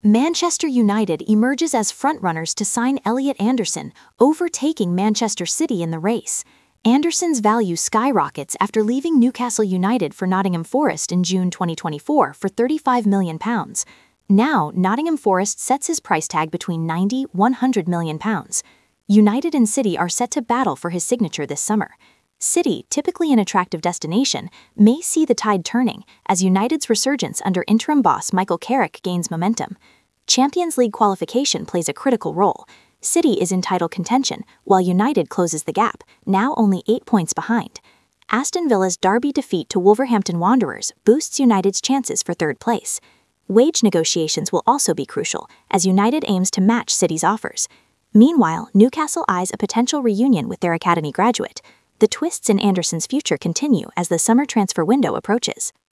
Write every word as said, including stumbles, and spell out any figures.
Manchester United emerges as frontrunners to sign Elliot Anderson, overtaking Manchester City in the race. Anderson's value skyrockets after leaving Newcastle United for Nottingham Forest in June twenty twenty-four for thirty-five million pounds. Now, Nottingham Forest sets his price tag between ninety and one hundred million pounds. United and City are set to battle for his signature this summer. City, typically an attractive destination, may see the tide turning as United's resurgence under interim boss Michael Carrick gains momentum. Champions League qualification plays a critical role. City is in title contention, while United closes the gap, now only eight points behind. Aston Villa's Derby defeat to Wolverhampton Wanderers boosts United's chances for third place. Wage negotiations will also be crucial, as United aims to match City's offers. Meanwhile, Newcastle eyes a potential reunion with their academy graduate. The twists in Anderson's future continue as the summer transfer window approaches.